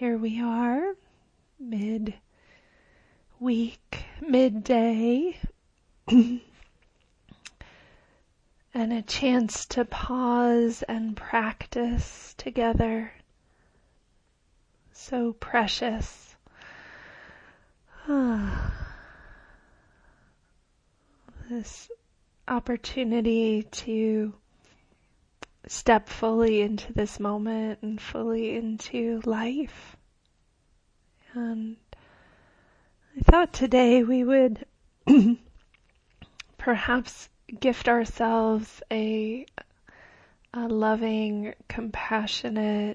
Here we are, mid-week, midday, and a chance to pause and practice together. So precious. This opportunity to step fully into this moment and fully into life. And I thought today we would perhaps gift ourselves a loving, compassionate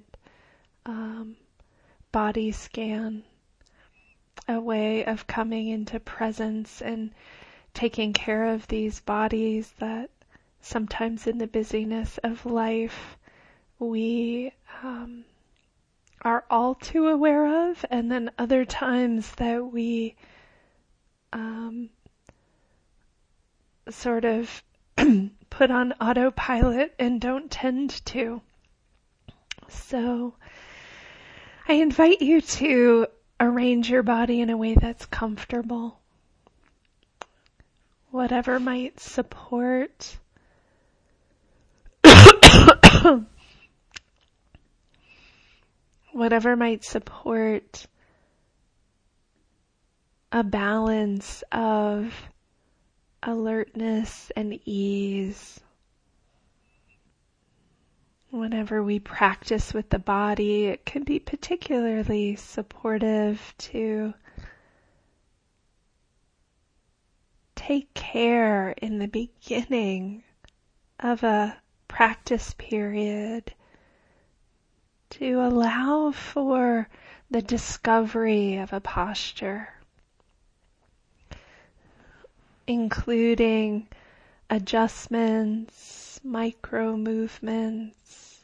body scan, a way of coming into presence and taking care of these bodies that sometimes in the busyness of life we are all too aware of, and then other times that we sort of put on autopilot and don't tend to. So I invite you to arrange your body in a way that's comfortable. Whatever might support a balance of alertness and ease. Whenever we practice with the body, it can be particularly supportive to take care in the beginning of a practice period to allow for the discovery of a posture, including adjustments, micro movements,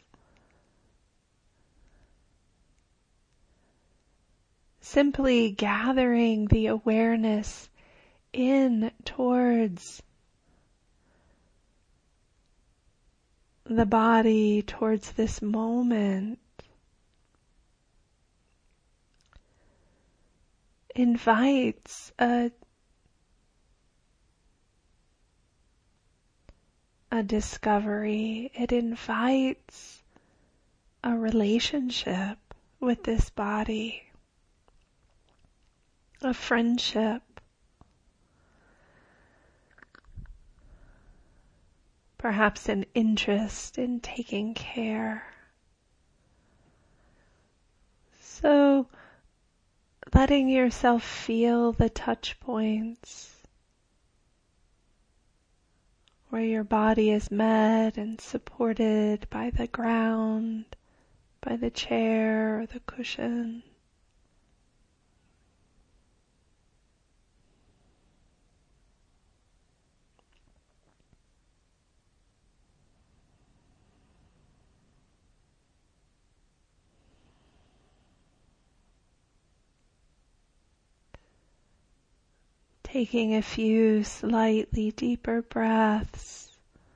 simply gathering the awareness in towards the body, towards this moment, invites a discovery. It invites a relationship with this body, a friendship, perhaps an interest in taking care. So letting yourself feel the touch points where your body is met and supported by the ground, by the chair or the cushion. Taking a few slightly deeper breaths.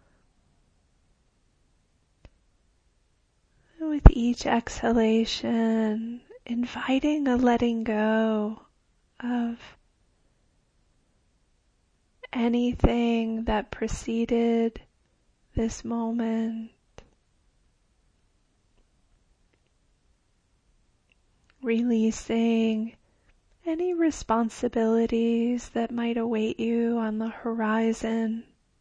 And with each exhalation, inviting a letting go of anything that preceded this moment. Releasing any responsibilities that might await you on the horizon.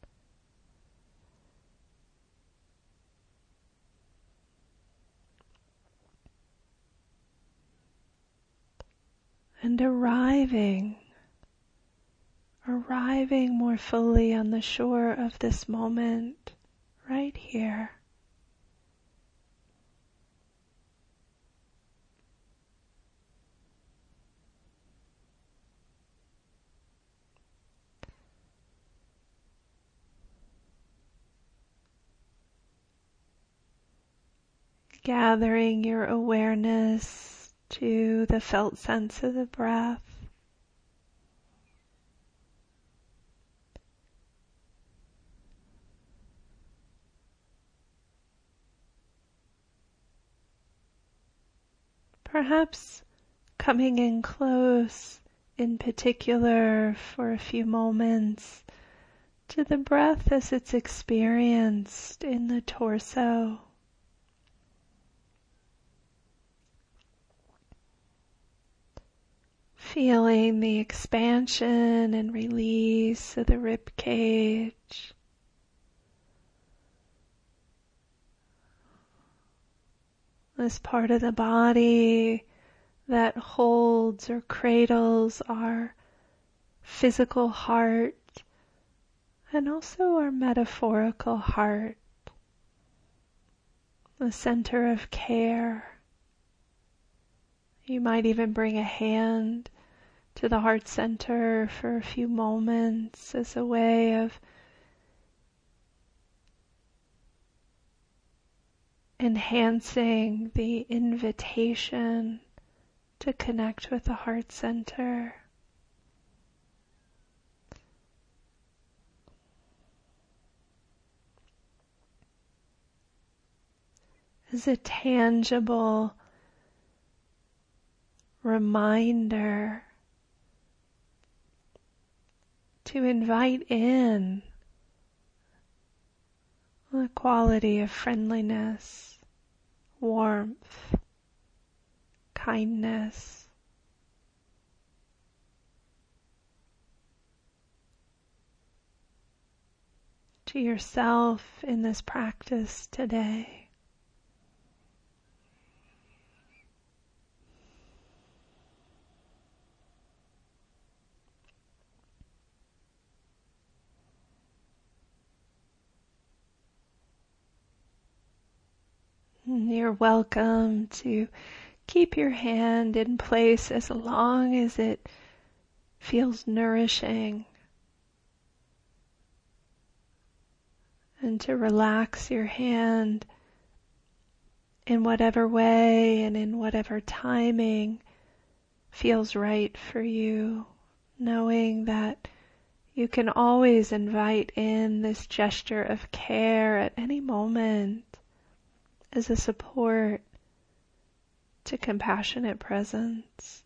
And arriving more fully on the shore of this moment, right here. Gathering your awareness to the felt sense of the breath. perhaps coming in close, in particular for a few moments, to the breath as it's experienced in the torso. Feeling the expansion and release of the rib cage. This part of the body that holds or cradles our physical heart and also our metaphorical heart, the center of care. You might even bring a hand to the heart center for a few moments as a way of enhancing the invitation to connect with the heart center. As a tangible reminder to invite in the quality of friendliness, warmth, kindness. To yourself in this practice today. You're welcome to keep your hand in place as long as it feels nourishing, and to relax your hand in whatever way and in whatever timing feels right for you, knowing that you can always invite in this gesture of care at any moment as a support to compassionate presence.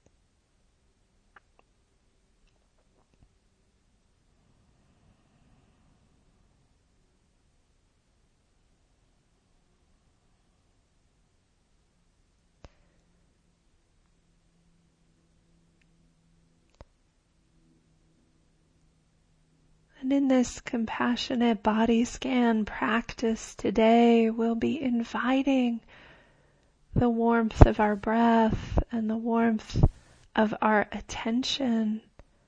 And in this compassionate body scan practice today, we'll be inviting the warmth of our breath and the warmth of our attention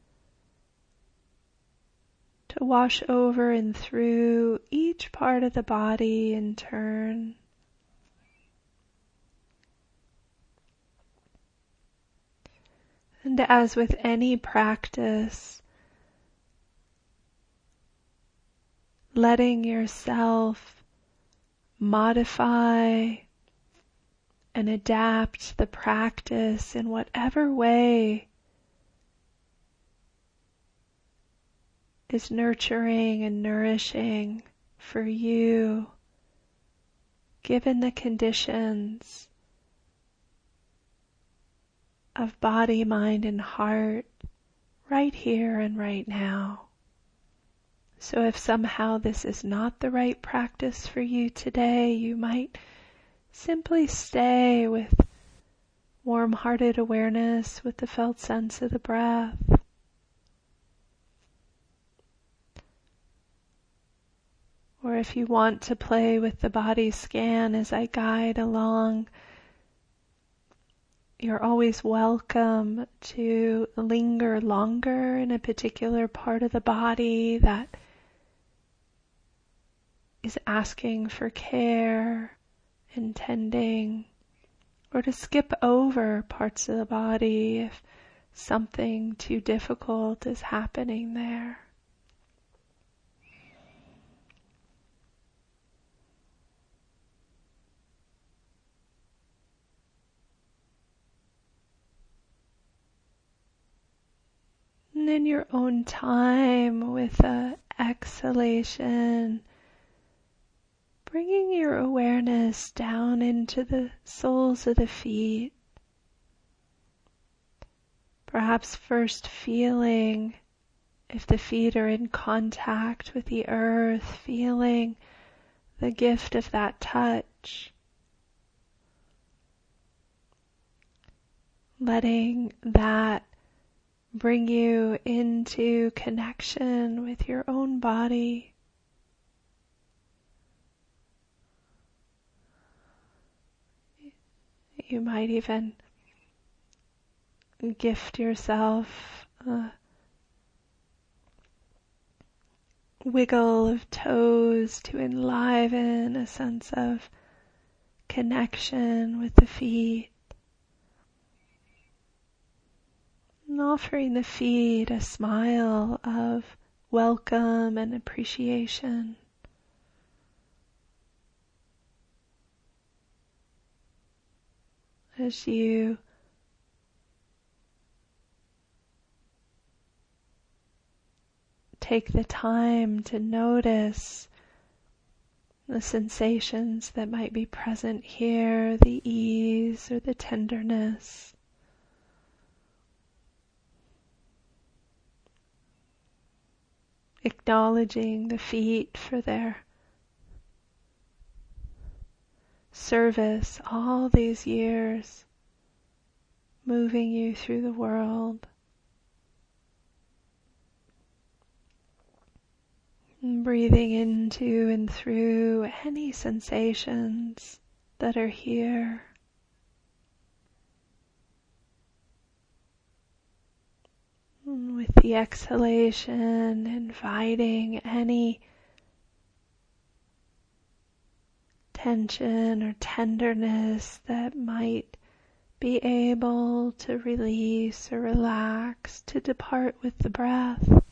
to wash over and through each part of the body in turn. And as with any practice, letting yourself modify and adapt the practice in whatever way is nurturing and nourishing for you, given the conditions of body, mind, and heart right here and right now. So if somehow this is not the right practice for you today, you might simply stay with warm-hearted awareness with the felt sense of the breath. Or if you want to play with the body scan as I guide along, you're always welcome to linger longer in a particular part of the body that is asking for care and tending, or to skip over parts of the body if something too difficult is happening there. And in your own time, with the exhalation, bringing your awareness down into the soles of the feet, Perhaps first feeling if the feet are in contact with the earth, feeling the gift of that touch. Letting that bring you into connection with your own body. You might even gift yourself a wiggle of toes to enliven a sense of connection with the feet. And offering the feet a smile of welcome and appreciation. As you take the time to notice the sensations that might be present here, the ease or the tenderness. Acknowledging the feet for their service all these years, moving you through the world. And breathing into and through any sensations that are here. And with the exhalation, inviting any tension or tenderness that might be able to release or relax, to depart with the breath.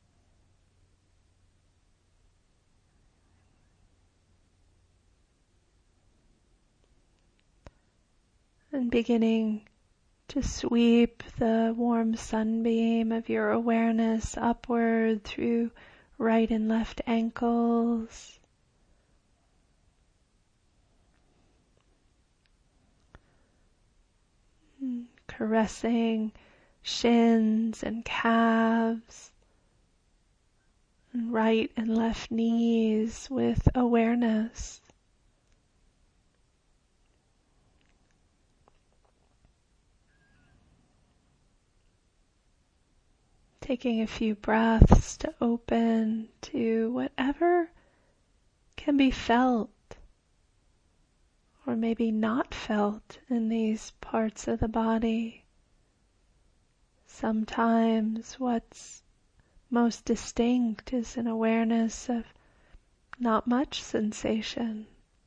And beginning to sweep the warm sunbeam of your awareness upward through right and left ankles. Caressing shins and calves, and right and left knees with awareness. Taking a few breaths to open to whatever can be felt or maybe not felt in these parts of the body. Sometimes what's most distinct is an awareness of not much sensation.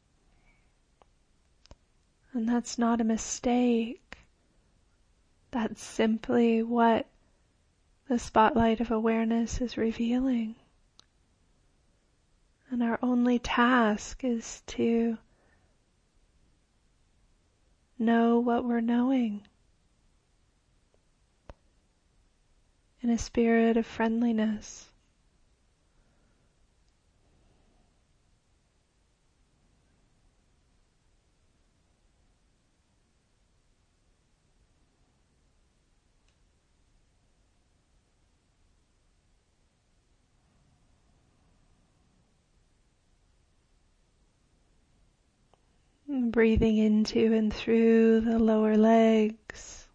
And that's not a mistake. That's simply what the spotlight of awareness is revealing. And our only task is to know what we're knowing in a spirit of friendliness. Breathing into and through the lower legs.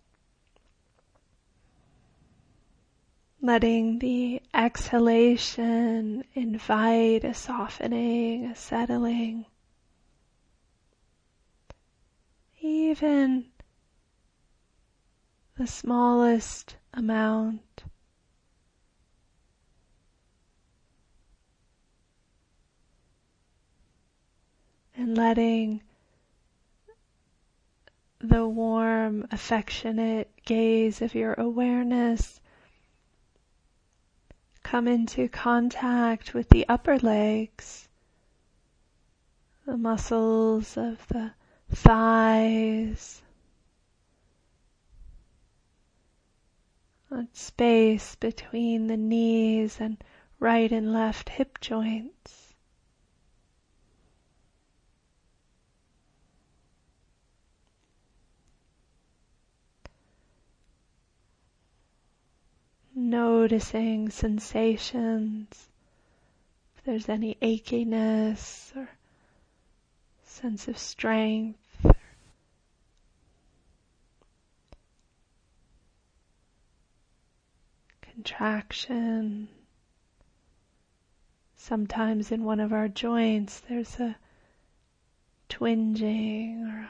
Letting the exhalation invite a softening, a settling. Even the smallest amount. And letting the warm, affectionate gaze of your awareness come into contact with the upper legs, the muscles of the thighs, that space between the knees and right and left hip joints. noticing sensations, if there's any achiness or sense of strength, contraction. Sometimes in one of our joints there's a twinging or a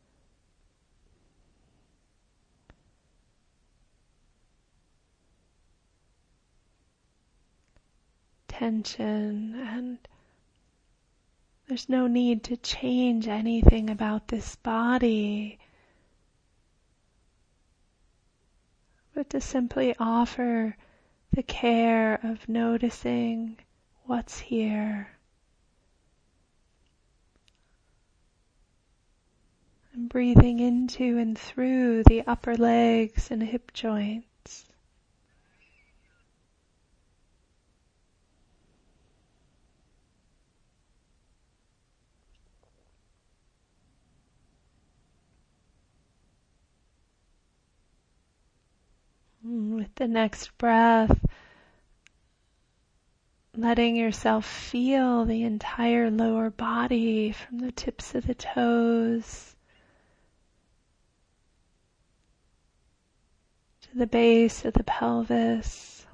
tension, and there's no need to change anything about this body, but to simply offer the care of noticing what's here and breathing into and through the upper legs and hip joints. With the next breath, letting yourself feel the entire lower body from the tips of the toes to the base of the pelvis,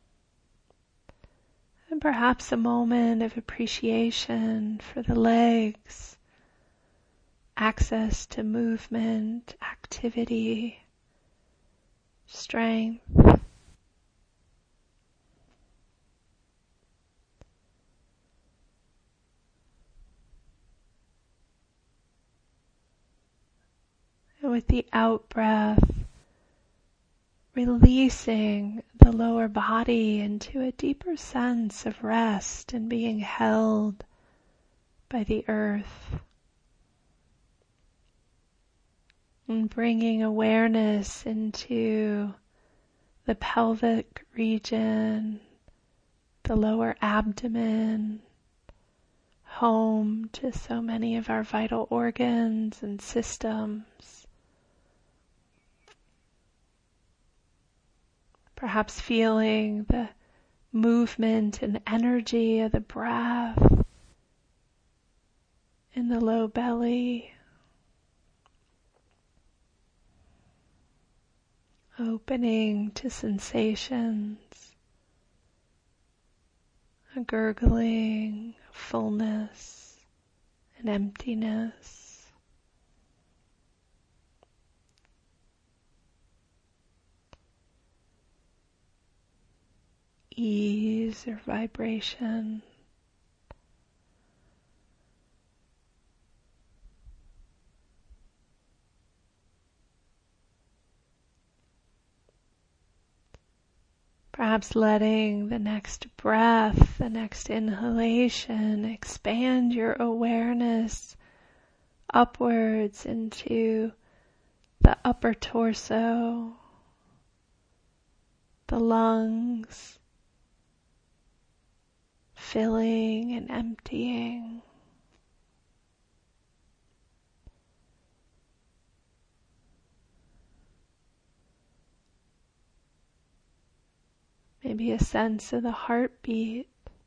and perhaps a moment of appreciation for the legs, access to movement, activity, strength. And with the out breath, releasing the lower body into a deeper sense of rest and being held by the earth. And bringing awareness into the pelvic region, the lower abdomen, home to so many of our vital organs and systems. Perhaps feeling the movement and energy of the breath in the low belly. Opening to sensations, a gurgling, fullness, and emptiness. Ease or vibration. Perhaps letting the next breath, the next inhalation, expand your awareness upwards into the upper torso, the lungs, filling and emptying. Maybe a sense of the heartbeat.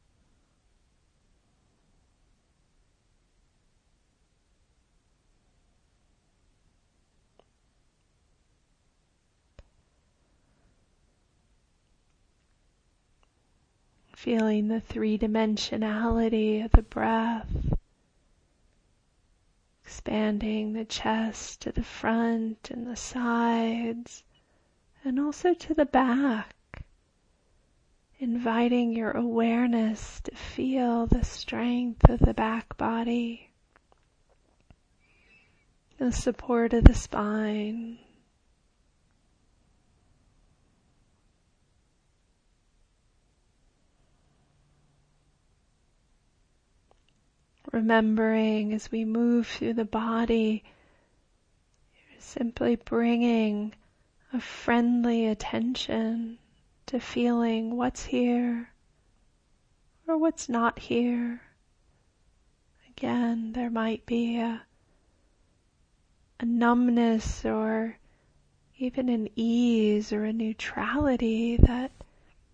Feeling the three-dimensionality of the breath, expanding the chest to the front and the sides, and also to the back. Inviting your awareness to feel the strength of the back body, the support of the spine. Remembering as we move through the body, you're simply bringing a friendly attention to feeling what's here or what's not here. Again, there might be a numbness or even an ease or a neutrality that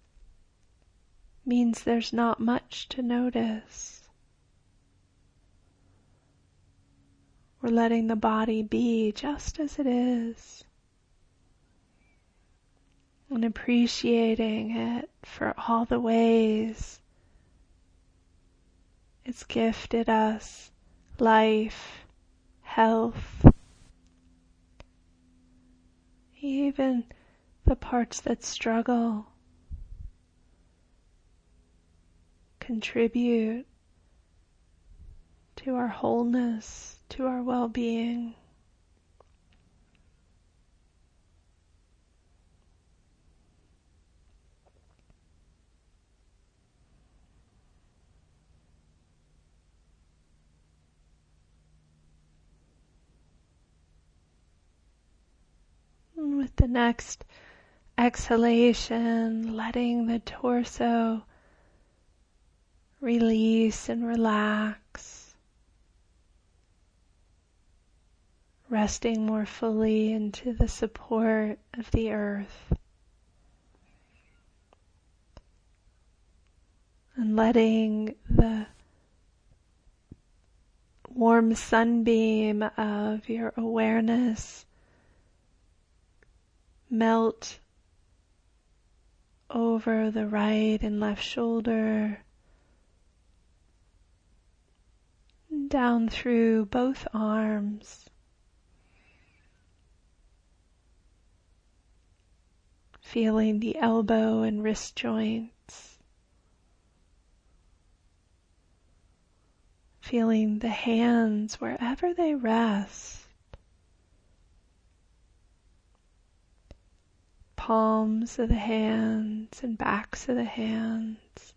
means there's not much to notice. We're letting the body be just as it is and appreciating it for all the ways it's gifted us life, health, even the parts that struggle contribute to our wholeness, to our well-being. And with the next exhalation, letting the torso release and relax, resting more fully into the support of the earth, and letting the warm sunbeam of your awareness melt over the right and left shoulder, down through both arms, feeling the elbow and wrist joints, feeling the hands wherever they rest, palms of the hands and backs of the hands,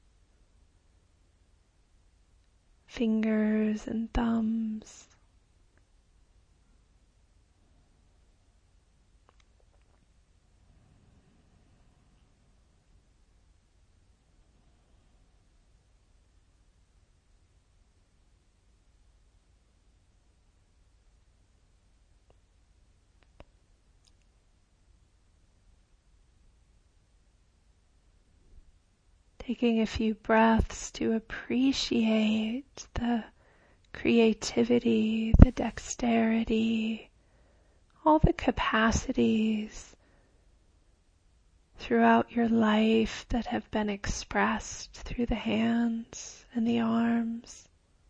fingers and thumbs. Taking a few breaths to appreciate the creativity, the dexterity, all the capacities throughout your life that have been expressed through the hands and the arms.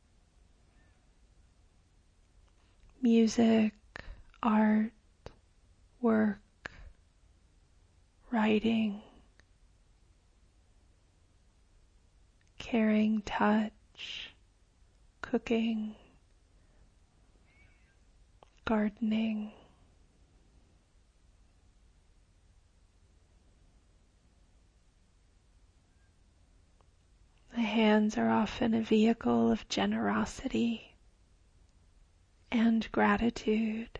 Music, art, work, writing, caring touch, cooking, gardening. The hands are often a vehicle of generosity and gratitude.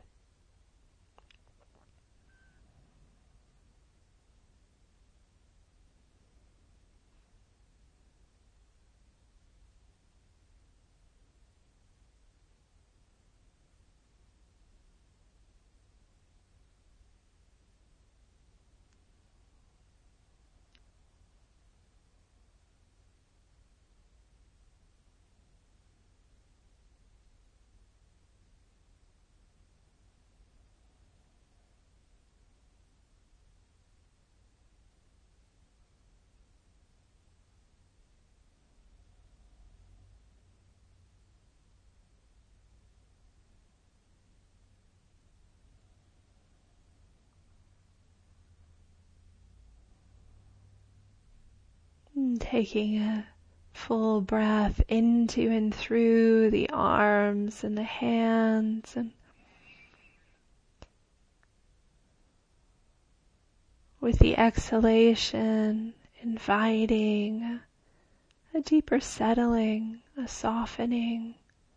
And taking a full breath into and through the arms and the hands, and with the exhalation, inviting a deeper settling, a softening.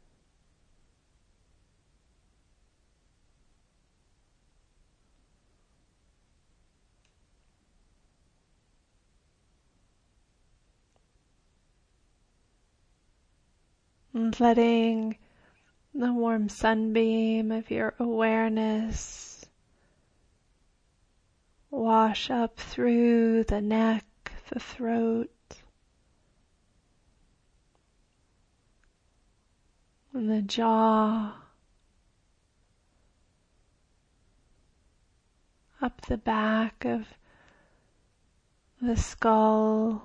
And letting the warm sunbeam of your awareness wash up through the neck, the throat, and the jaw, up the back of the skull,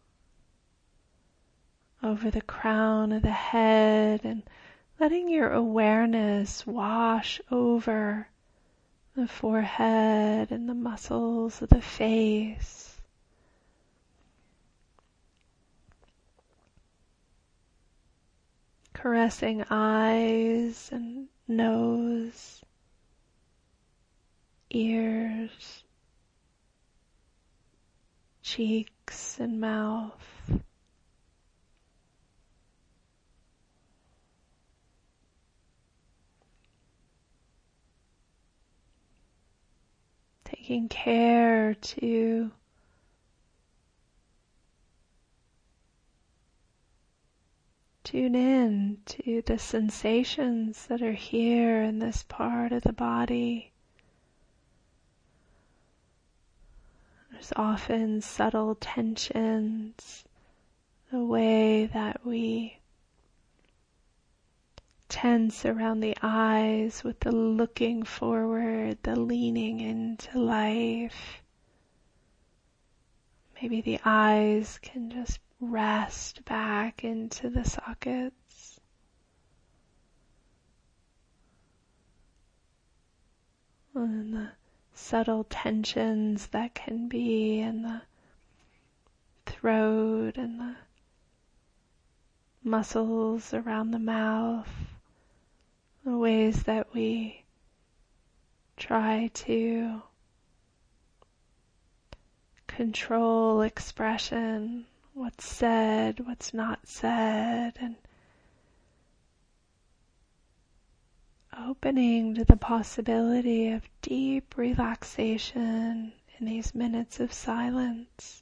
over the crown of the head, and letting your awareness wash over the forehead and the muscles of the face. Caressing eyes and nose, ears, cheeks and mouth. Taking care to tune in to the sensations that are here in this part of the body. There's often subtle tensions, the way that we tense around the eyes with the looking forward, the leaning into life. Maybe the eyes can just rest back into the sockets. And the subtle tensions that can be in the throat and the muscles around the mouth, the ways that we try to control expression, what's said, what's not said, and opening to the possibility of deep relaxation in these minutes of silence.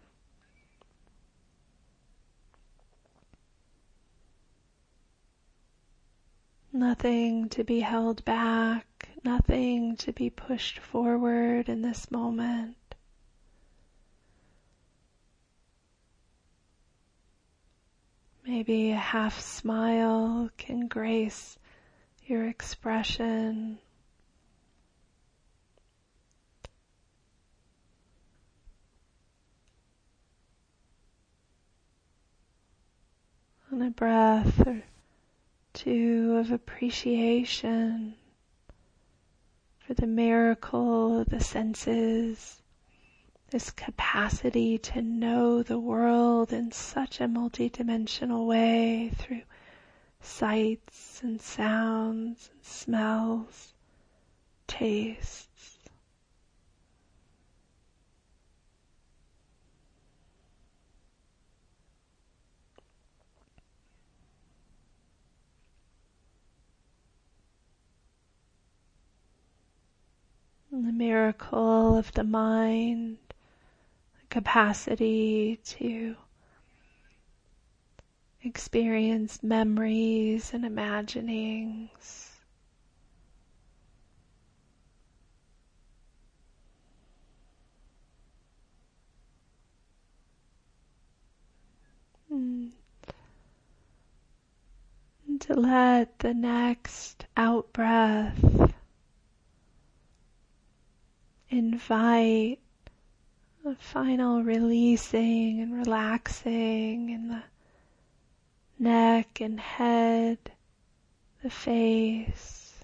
Nothing to be held back, nothing to be pushed forward in this moment. Maybe a half smile can grace your expression. And a breath or two of appreciation for the miracle of the senses, this capacity to know the world in such a multidimensional way through sights and sounds and smells, tastes. And the miracle of the mind, the capacity to experience memories and imaginings. And to let the next out-breath invite a final releasing and relaxing in the neck and head, the face.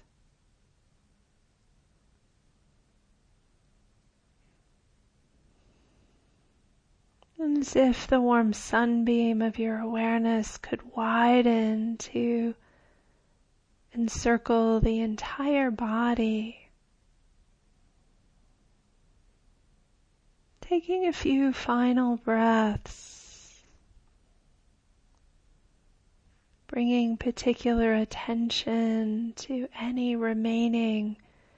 And as if the warm sunbeam of your awareness could widen to encircle the entire body. Taking a few final breaths, bringing particular attention to any remaining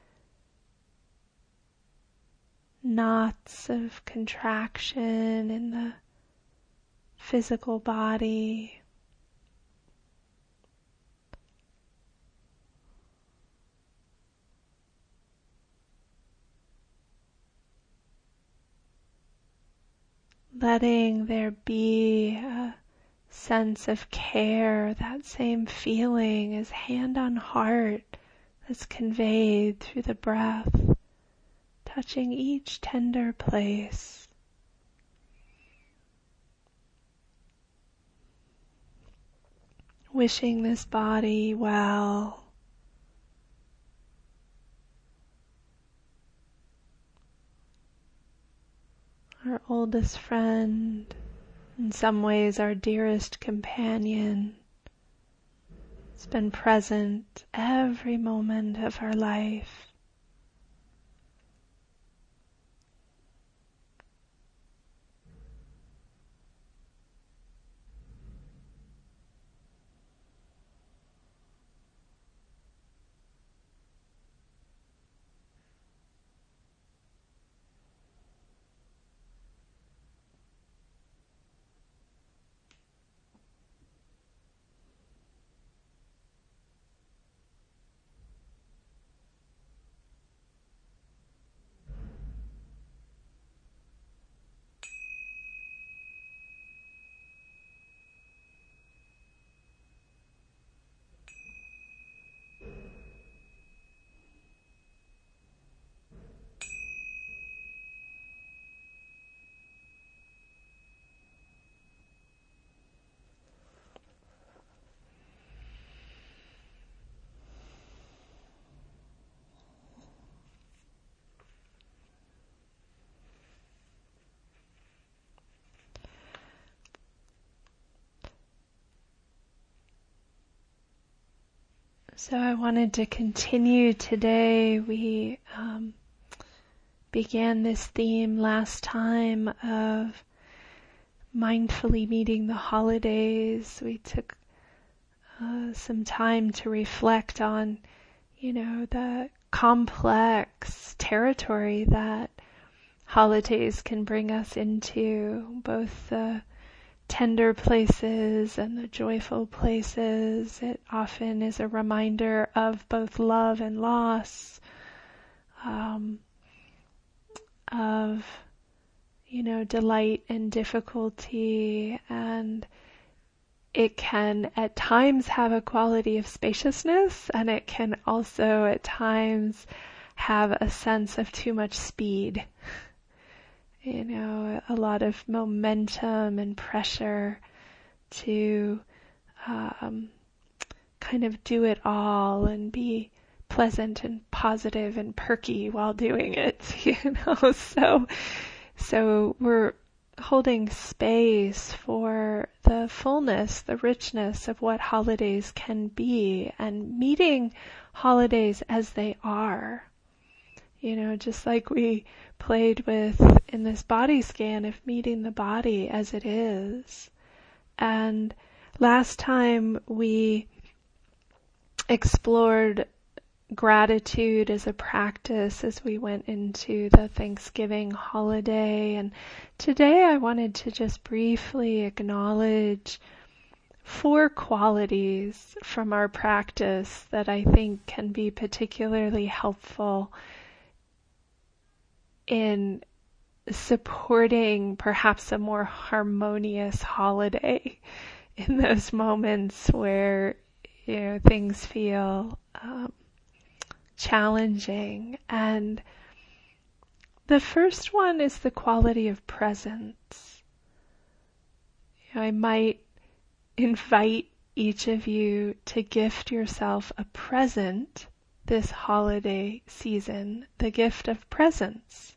knots of contraction in the physical body. Letting there be a sense of care, that same feeling is hand on heart that's conveyed through the breath, touching each tender place. Wishing this body well. Our oldest friend, in some ways our dearest companion, has been present every moment of our life. So I wanted to continue today. We began this theme last time of mindfully meeting the holidays. We took some time to reflect on, the complex territory that holidays can bring us into, both the tender places and the joyful places. It often is a reminder of both love and loss, of delight and difficulty, and it can at times have a quality of spaciousness, and it can also at times have a sense of too much speed. A lot of momentum and pressure to kind of do it all and be pleasant and positive and perky while doing it, So we're holding space for the fullness, the richness of what holidays can be, and meeting holidays as they are. Just like we played with in this body scan of meeting the body as it is. And last time we explored gratitude as a practice as we went into the Thanksgiving holiday. And today I wanted to just briefly acknowledge 4 qualities from our practice that I think can be particularly helpful in supporting perhaps a more harmonious holiday in those moments where things feel challenging. And the first one is the quality of presence. I might invite each of you to gift yourself a present this holiday season, the gift of presence.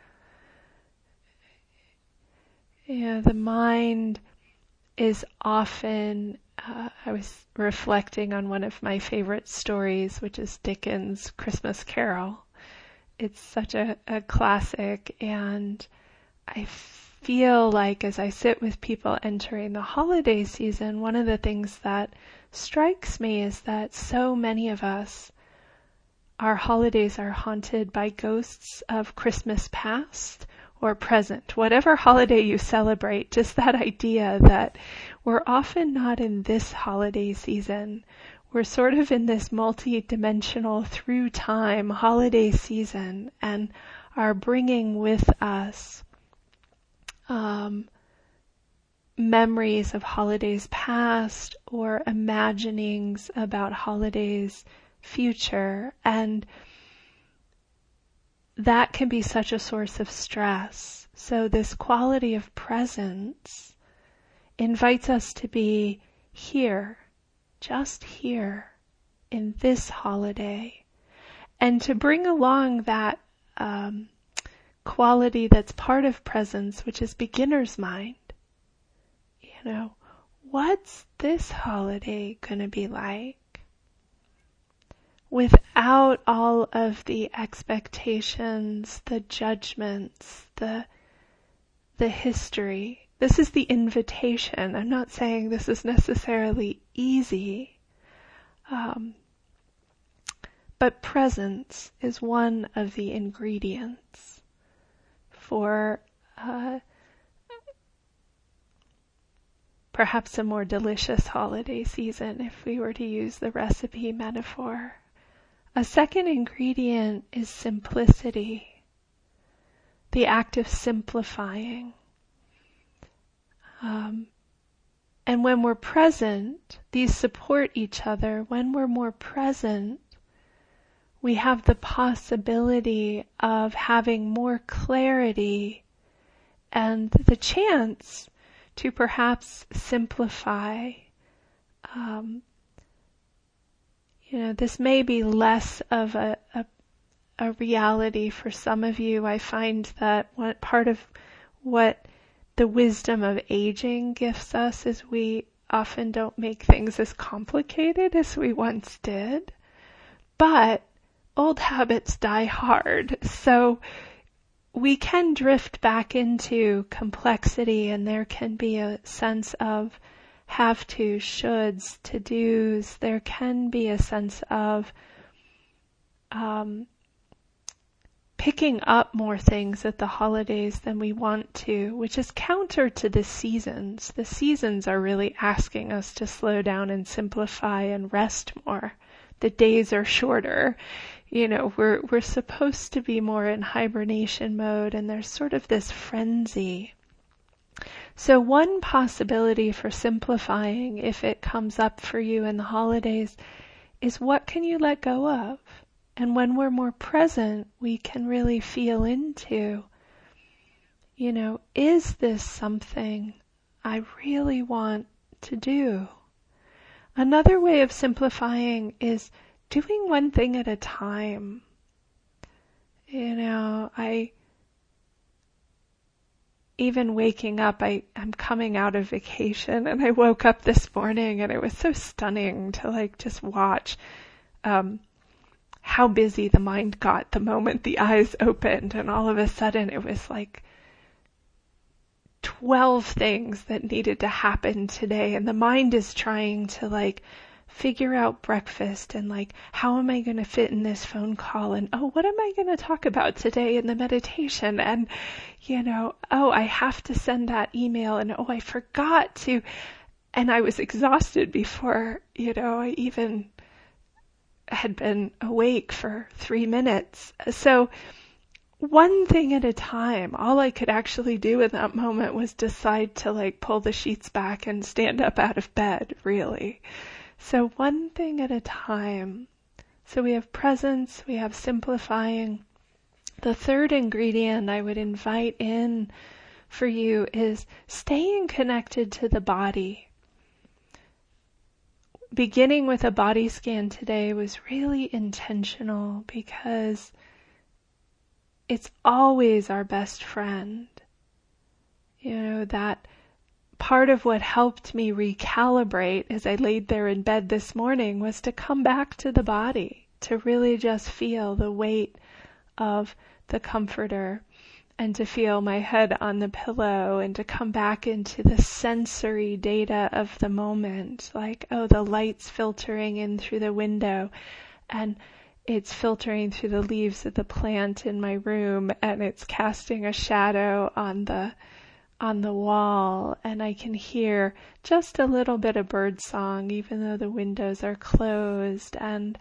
The mind is often, I was reflecting on one of my favorite stories, which is Dickens' Christmas Carol. It's such a classic, and I feel like as I sit with people entering the holiday season, one of the things that strikes me is that so many of us, our holidays are haunted by ghosts of Christmas past or present. Whatever holiday you celebrate, just that idea that we're often not in this holiday season. We're sort of in this multi-dimensional through time holiday season, and are bringing with us memories of holidays past or imaginings about holidays future, and that can be such a source of stress. So this quality of presence invites us to be here, just here in this holiday, and to bring along that quality that's part of presence, which is beginner's mind. You know, what's this holiday going to be like? Without all of the expectations, the judgments, the history. This is the invitation. I'm not saying this is necessarily easy, but presence is one of the ingredients for perhaps a more delicious holiday season, if we were to use the recipe metaphor. A second ingredient is simplicity, the act of simplifying. And when we're present, these support each other. When we're more present, we have the possibility of having more clarity and the chance to perhaps simplify. This may be less of a reality for some of you. I find that part of what the wisdom of aging gifts us is we often don't make things as complicated as we once did. But old habits die hard. So we can drift back into complexity, and there can be a sense of have to, shoulds, to do's. There can be a sense of picking up more things at the holidays than we want to, which is counter to the seasons. The seasons are really asking us to slow down and simplify and rest more. The days are shorter. We're supposed to be more in hibernation mode, and there's sort of this frenzy. So one possibility for simplifying, if it comes up for you in the holidays, is what can you let go of? And when we're more present, we can really feel into, is this something I really want to do? Another way of simplifying is doing one thing at a time. Even waking up, I'm coming out of vacation, and I woke up this morning and it was so stunning to just watch how busy the mind got the moment the eyes opened, and all of a sudden it was 12 things that needed to happen today, and the mind is trying to figure out breakfast and how am I going to fit in this phone call, and what am I going to talk about today in the meditation, and I have to send that email, and I forgot to, and I was exhausted before I even had been awake for 3 minutes. So one thing at a time. All I could actually do in that moment was decide to pull the sheets back and stand up out of bed, really. So one thing at a time. So we have presence, we have simplifying. The third ingredient I would invite in for you is staying connected to the body. Beginning with a body scan today was really intentional because it's always our best friend. That part of what helped me recalibrate as I laid there in bed this morning was to come back to the body, to really just feel the weight of the comforter and to feel my head on the pillow and to come back into the sensory data of the moment, the light's filtering in through the window and it's filtering through the leaves of the plant in my room and it's casting a shadow on the wall, and I can hear just a little bit of bird song even though the windows are closed, and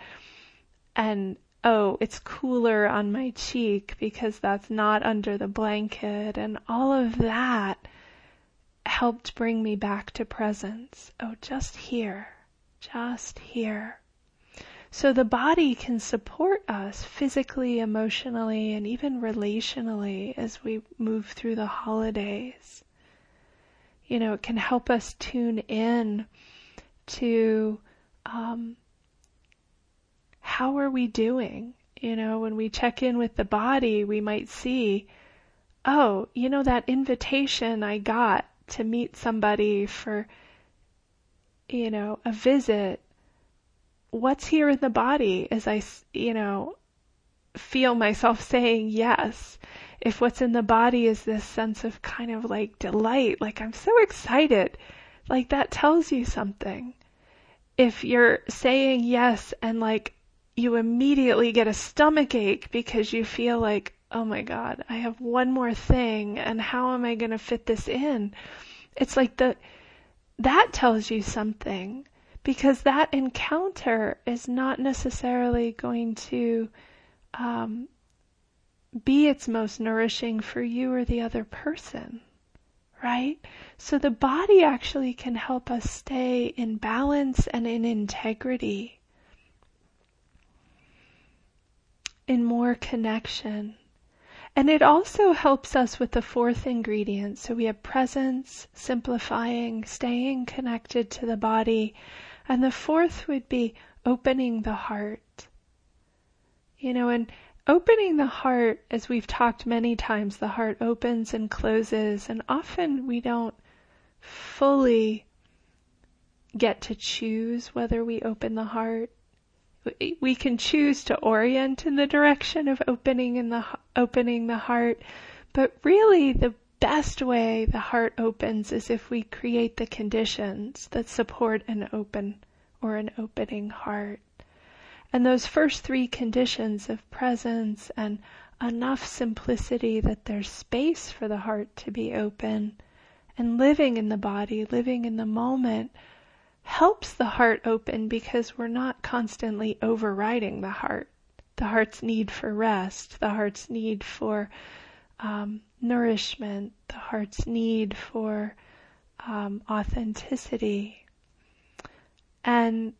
it's cooler on my cheek because that's not under the blanket, and all of that helped bring me back to presence. Oh, just here, just here. So the body can support us physically, emotionally, and even relationally as we move through the holidays. You know, it can help us tune in to how are we doing? You know, when we check in with the body, we might see, oh, you know, that invitation I got to meet somebody for, you know, a visit, what's here in the body as I, you know, feel myself saying yes? If what's in the body is this sense of kind of like delight, like I'm so excited, like that tells you something. If you're saying yes and like you immediately get a stomach ache because you feel like, oh my God, I have one more thing and how am I going to fit this in? It's like that tells you something, because that encounter is not necessarily going to be its most nourishing for you or the other person, right? So the body actually can help us stay in balance and in integrity, in more connection. And it also helps us with the fourth ingredient. So we have presence, simplifying, staying connected to the body. And the fourth would be opening the heart. You know, and opening the heart, as we've talked many times, the heart opens and closes, and often we don't fully get to choose whether we open the heart. We can choose to orient in the direction of opening the heart, but really the best way the heart opens is if we create the conditions that support an open or an opening heart. And those first three conditions of presence and enough simplicity that there's space for the heart to be open, and living in the body, living in the moment, helps the heart open because we're not constantly overriding the heart. The heart's need for rest, the heart's need for nourishment, the heart's need for authenticity. And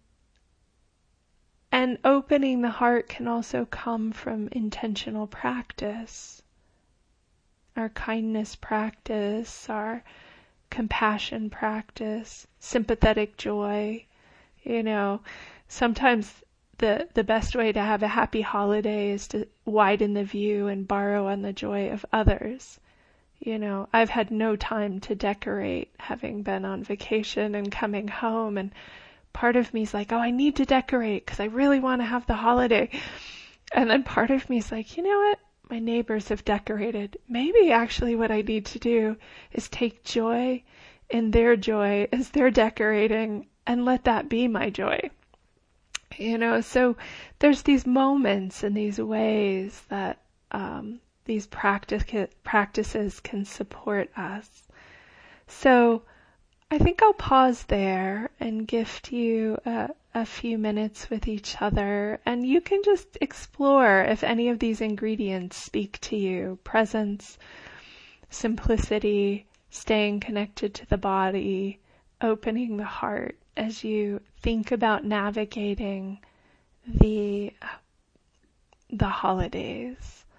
opening the heart can also come from intentional practice. Our kindness practice, our compassion practice, sympathetic joy. You know, sometimes the best way to have a happy holiday is to widen the view and borrow on the joy of others. You know, I've had no time to decorate, having been on vacation and coming home, and part of me is like, oh, I need to decorate because I really want to have the holiday. And then part of me is like, you know what? My neighbors have decorated. Maybe actually what I need to do is take joy in their joy as they're decorating and let that be my joy. You know, so there's these moments and these ways that these practices can support us. So I think I'll pause there and gift you a few minutes with each other, and you can just explore if any of these ingredients speak to you. Presence, simplicity, staying connected to the body, opening the heart as you think about navigating the holidays.